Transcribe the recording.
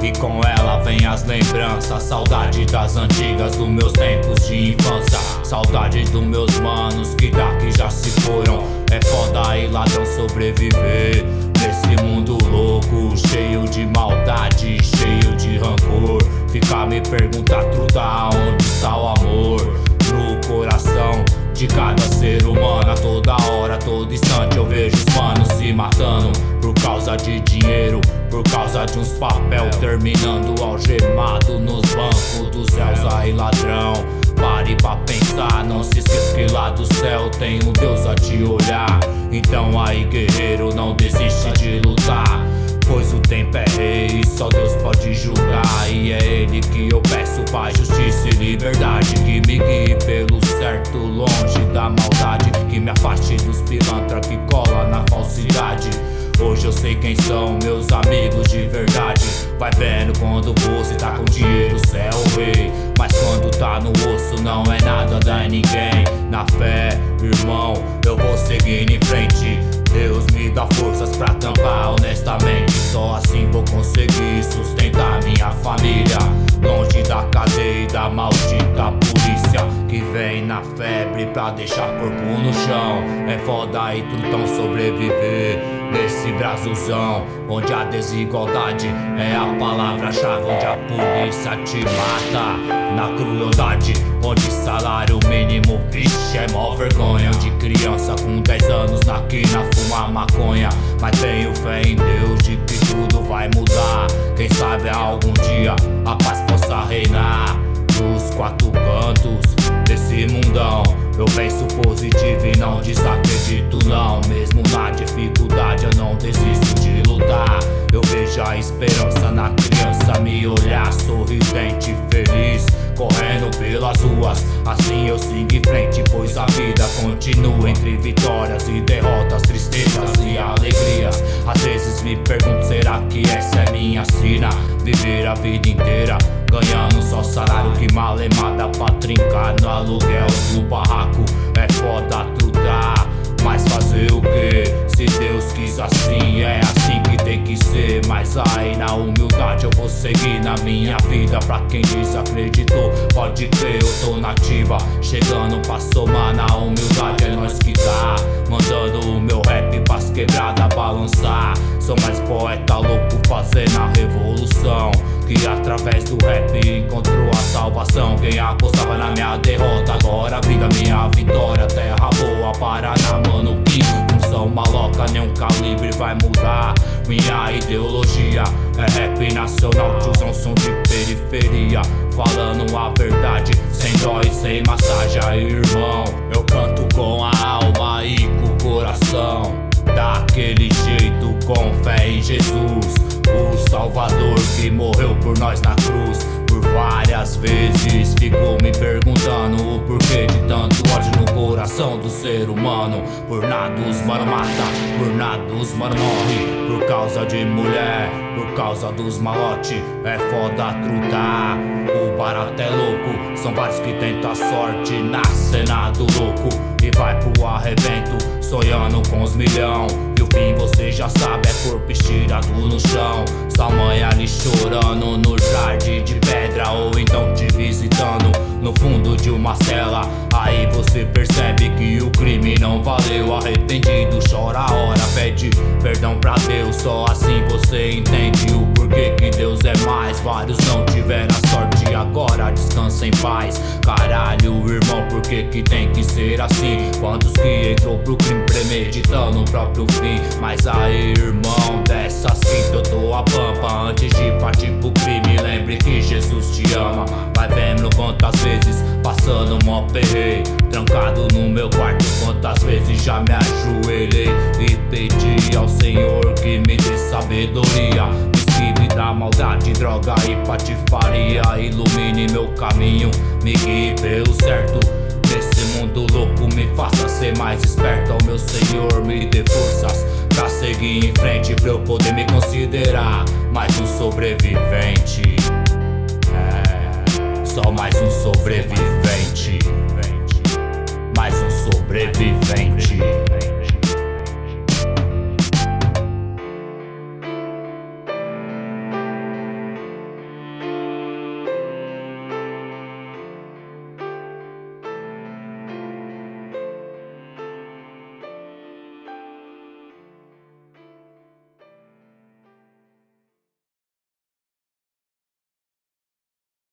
E com ela vem as lembranças, saudade das antigas, dos meus tempos de infância, saudade dos meus manos que daqui já se foram. É foda aí, ladrão, sobreviver nesse mundo louco, cheio de maldade, cheio de rancor. Fica me perguntar, truta, onde está o amor? No coração de cada ser humano, a toda hora, todo instante eu vejo os manos se matando por causa de dinheiro, por causa de uns papel, terminando algemado nos bancos dos réus. Aí, ladrão, pare pra pensar, não se esqueça que lá do céu tem um Deus a te olhar. Então aí, guerreiro, não desiste de lutar, pois o tempo é rei e só Deus pode julgar. E é Ele que eu peço paz, justiça e liberdade, que me guie pelo certo, longe da maldade, que me afaste dos pilantra que cola na falsidade. Hoje eu sei quem são meus amigos de verdade. Vai vendo, quando você tá com dinheiro, cê é o rei, mas quando tá no osso não é nada, dá em ninguém. Na fé, irmão, eu vou seguindo em frente. Deus me dá forças pra tampar honestamente, só assim vou conseguir sustentar minha família, longe da cadeia e da maldita polícia que vem na febre pra deixar corpo no chão. É foda aí, trutão, sobreviver nesse Brasilzão onde a desigualdade é a palavra-chave, onde a polícia te mata na crueldade, onde salário mínimo, vixe, é mó vergonha, onde criança com 10 anos na quina fuma maconha. Mas tenho fé em Deus de que tudo vai mudar, quem sabe algum dia a paz possa reinar nos quatro cantos desse mundão. Eu penso positivo e não desacredito não, mesmo na dificuldade eu não desisto de lutar. Eu vejo a esperança na criança me olhar sorridente e feliz, correndo pelas ruas, assim eu sigo em frente, pois a vida continua entre vitórias e derrotas, tristezas e alegrias. Às vezes me pergunto, será que essa é minha sina? Viver a vida inteira ganhando só salário, que malemada pra trincar no aluguel do barraco. É foda, trutar, mas fazer o quê? Se Deus quis assim, é assim que tem que ser. Mas aí na humildade eu vou seguir na minha vida. Pra quem desacreditou, pode crer, eu tô nativa, chegando pra somar na humildade. É nós que tá mandando o meu rap pras quebradas balançar. Sou mais poeta louco fazendo a revolução, que através do rap encontrou a salvação. Quem apostava na minha derrota agora brinda minha vitória. Terra boa, Paraná, mano, função maloca, nenhum calibre vai mudar minha ideologia. É rap nacional, tiozão, som de periferia, falando a verdade, sem dó e sem massagem. Aí, irmão, eu canto com a alma e com o coração, daquele jeito, com fé em Jesus, o Salvador que morreu por nós na cruz. Por várias vezes fico me perguntando o porquê de tanto ódio no coração do ser humano. Por nada os mano mata, por nada os mano morre, por causa de mulher, por causa dos malote. É foda, trutar, o barato é louco, são vários que tentam a sorte na cena do louco e vai pro arrebento, sonhando com os milhão. E o fim você já sabe, é corpo estirado no chão, sua mãe ali chorando no jardim de pedra, ou então te visitando no fundo de uma cela. Aí você percebe que o crime não valeu, arrependido chora a hora, pede perdão pra Deus. Só assim você entende o porquê que Deus é mais. Vários não tiveram a sorte, agora descansa em paz. Caralho, irmão, por que que tem que ser assim? Quantos que entrou pro crime premeditando o próprio fim? Mas aí, irmão, dessa fita eu tô a pampa antes de partir pro crime. Lembre que Jesus te ama. Vai vendo quantas vezes passando mó perrei, trancado no meu quarto, quantas vezes já me ajoelhei e pedi ao Senhor que me dê sabedoria, me esquive da maldade, droga e patifaria. Ilumine meu caminho, me guie pelo certo, nesse mundo louco me faça ser mais esperto. Ao meu Senhor me dê forças pra seguir em frente, pra eu poder me considerar mais um sobrevivente. Só mais um sobrevivente, mais um sobrevivente.